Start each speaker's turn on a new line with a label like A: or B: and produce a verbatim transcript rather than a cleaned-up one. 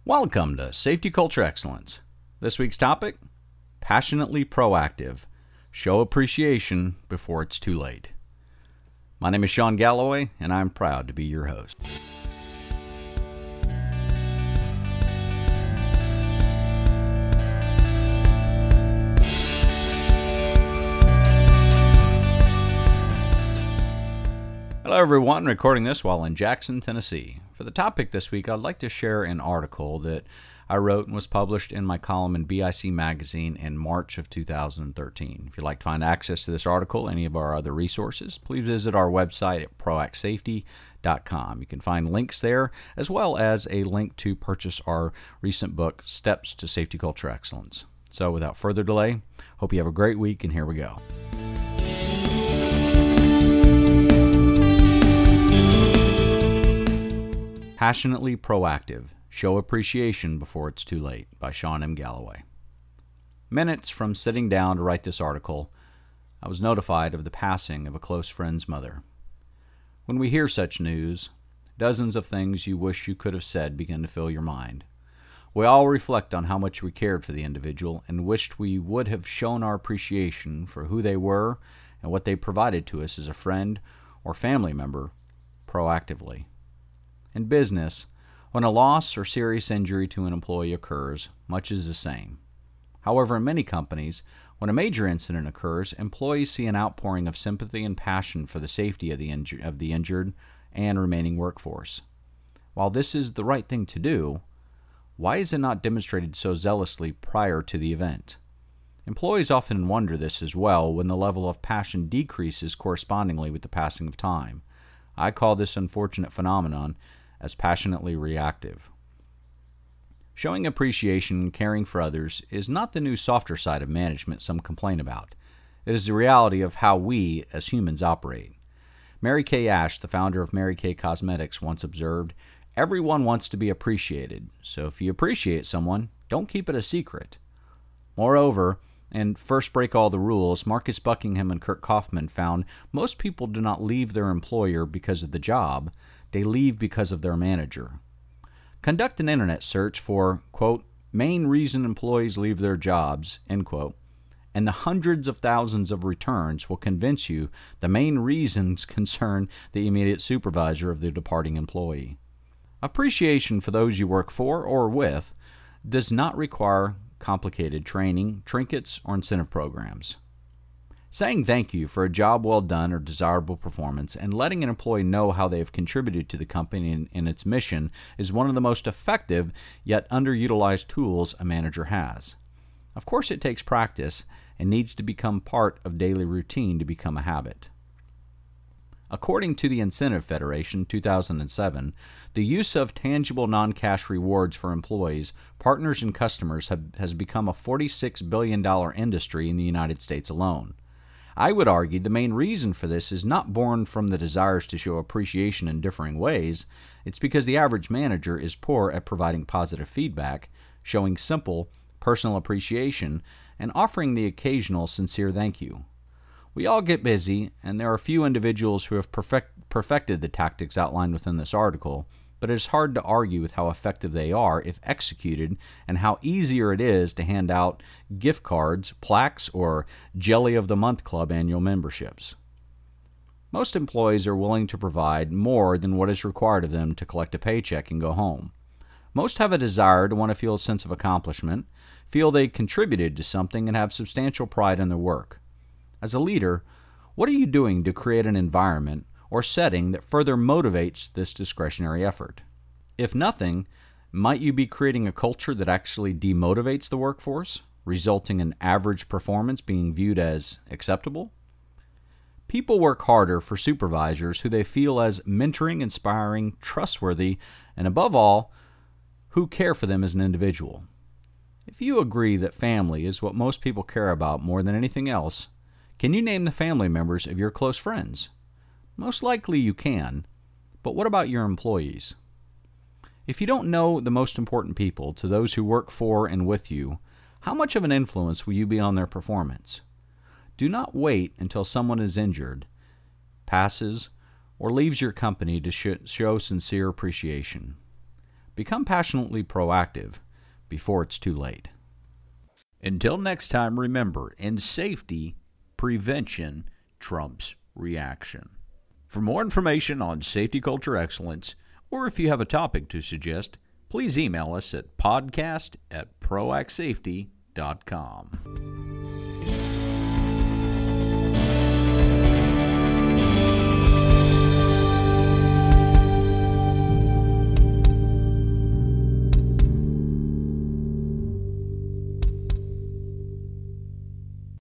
A: Welcome to Safety Culture Excellence. This week's topic, passionately proactive. Show appreciation before it's too late. My name is Sean Galloway, and I'm proud to be your host. Hello everyone, recording this while in Jackson, Tennessee. For the topic this week, I'd like to share an article that I wrote and was published in my column in B I C Magazine in March of two thousand thirteen. If you'd like to find access to this article, any of our other resources, please visit our website at proact safety dot com. You can find links there, as well as a link to purchase our recent book, Steps to Safety Culture Excellence. So without further delay, hope you have a great week, and here we go. Passionately Proactive. Show appreciation before it's too late by Sean M. Galloway. Minutes from sitting down to write this article, I was notified of the passing of a close friend's mother. When we hear such news, dozens of things you wish you could have said begin to fill your mind. We all reflect on how much we cared for the individual and wished we would have shown our appreciation for who they were and what they provided to us as a friend or family member proactively. In business, when a loss or serious injury to an employee occurs, much is the same. However, in many companies, when a major incident occurs, employees see an outpouring of sympathy and passion for the safety of the, inju- of the injured and remaining workforce. While this is the right thing to do, why is it not demonstrated so zealously prior to the event? Employees often wonder this as well when the level of passion decreases correspondingly with the passing of time. I call this unfortunate phenomenon as passionately reactive. Showing appreciation and caring for others is not the new softer side of management some complain about. It is the reality of how we, as humans, operate. Mary Kay Ash, the founder of Mary Kay Cosmetics, once observed, "Everyone wants to be appreciated, so if you appreciate someone, don't keep it a secret." Moreover, in First Break All the Rules, Marcus Buckingham and Kurt Kaufman found most people do not leave their employer because of the job, they leave because of their manager. Conduct an internet search for, quote, main reason employees leave their jobs, end quote, and the hundreds of thousands of returns will convince you the main reasons concern the immediate supervisor of the departing employee. Appreciation for those you work for or with does not require complicated training, trinkets, or incentive programs. Saying thank you for a job well done or desirable performance and letting an employee know how they have contributed to the company and, and its mission is one of the most effective yet underutilized tools a manager has. Of course, it takes practice and needs to become part of daily routine to become a habit. According to the Incentive Federation, two thousand seven, the use of tangible non-cash rewards for employees, partners, and customers have, has become a forty-six billion dollars industry in the United States alone. I would argue the main reason for this is not born from the desires to show appreciation in differing ways. It's because the average manager is poor at providing positive feedback, showing simple, personal appreciation, and offering the occasional sincere thank you. We all get busy, and there are few individuals who have perfect, perfected the tactics outlined within this article, but it is hard to argue with how effective they are if executed and how easier it is to hand out gift cards, plaques, or Jelly of the Month Club annual memberships. Most employees are willing to provide more than what is required of them to collect a paycheck and go home. Most have a desire to want to feel a sense of accomplishment, feel they contributed to something, and have substantial pride in their work. As a leader, what are you doing to create an environment or setting that further motivates this discretionary effort? If nothing, might you be creating a culture that actually demotivates the workforce, resulting in average performance being viewed as acceptable? People work harder for supervisors who they feel as mentoring, inspiring, trustworthy, and above all, who care for them as an individual. If you agree that family is what most people care about more than anything else, can you name the family members of your close friends? Most likely you can, but what about your employees? If you don't know the most important people to those who work for and with you, how much of an influence will you be on their performance? Do not wait until someone is injured, passes, or leaves your company to sh- show sincere appreciation. Become passionately proactive before it's too late. Until next time, remember, in safety, prevention trumps reaction. For more information on safety culture excellence, or if you have a topic to suggest, please email us at podcast at proact safety dot com.